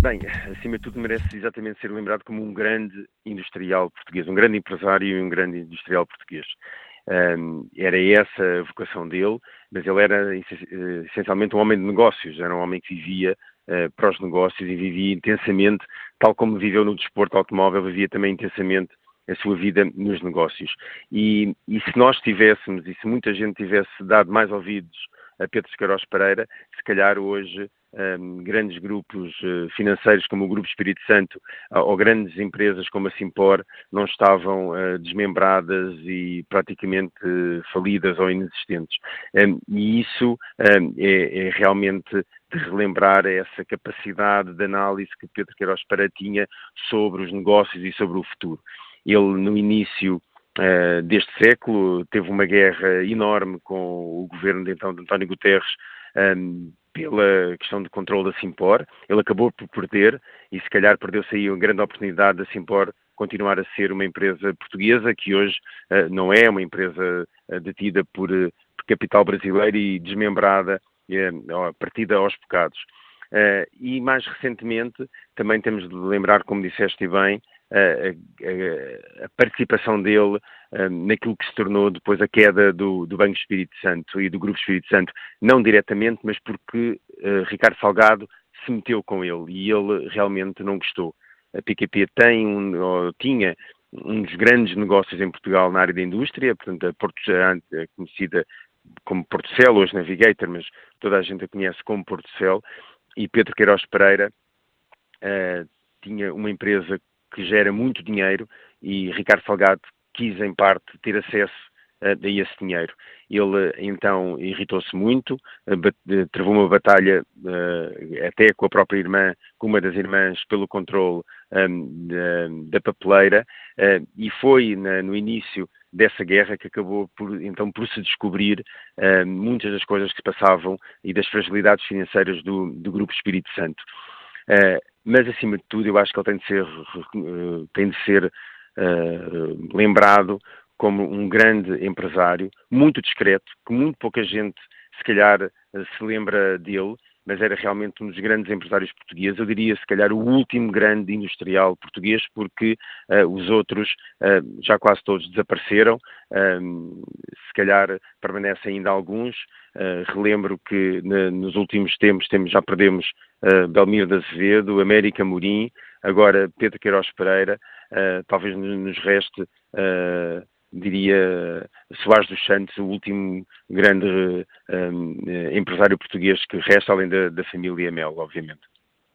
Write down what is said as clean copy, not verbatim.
Bem, acima de tudo merece exatamente ser lembrado como um grande industrial português, um grande empresário e um grande industrial português. Era essa a vocação dele, mas ele era essencialmente um homem de negócios, era um homem que vivia para os negócios e vivia intensamente, tal como viveu no desporto automóvel, vivia também intensamente a sua vida nos negócios. E se nós tivéssemos, e se muita gente tivesse dado mais ouvidos a Pedro Queiroz Pereira, se calhar hoje grandes grupos financeiros como o Grupo Espírito Santo ou grandes empresas como a Simpor não estavam desmembradas e praticamente falidas ou inexistentes. E isso é realmente de relembrar essa capacidade de análise que Pedro Queiroz Pereira tinha sobre os negócios e sobre o futuro. Ele, no início deste século, teve uma guerra enorme com o governo de então de António Guterres pela questão de controle da Simpor. Ele acabou por perder e se calhar perdeu-se aí uma grande oportunidade da Simpor continuar a ser uma empresa portuguesa que hoje não é uma empresa detida por capital brasileiro e desmembrada, partida aos bocados. E mais recentemente também temos de lembrar, como disseste bem, a participação dele naquilo que se tornou depois a queda do Banco Espírito Santo e do Grupo Espírito Santo, não diretamente, mas porque Ricardo Salgado se meteu com ele e ele realmente não gostou. A PQP tinha um dos grandes negócios em Portugal na área da indústria, portanto a conhecida como Portocel, hoje Navigator, mas toda a gente a conhece como Portocel, e Pedro Queiroz Pereira tinha uma empresa que gera muito dinheiro e Ricardo Salgado quis, em parte, ter acesso a esse dinheiro. Ele, então, irritou-se muito, travou uma batalha até com a própria irmã, com uma das irmãs, pelo controle da papeleira, e foi no início dessa guerra que acabou então por se descobrir muitas das coisas que se passavam e das fragilidades financeiras do Grupo Espírito Santo. Mas, acima de tudo, eu acho que ele tem de ser lembrado como um grande empresário, muito discreto, que muito pouca gente, se calhar, se lembra dele, mas era realmente um dos grandes empresários portugueses. Eu diria, se calhar, o último grande industrial português, porque os outros já quase todos desapareceram. Se calhar permanecem ainda alguns. Relembro que nos últimos tempos já perdemos Belmiro de Azevedo, América Morim, agora Pedro Queiroz Pereira. Talvez nos reste, diria, Soares dos Santos, o último grande empresário português que resta, além da família Mel, obviamente.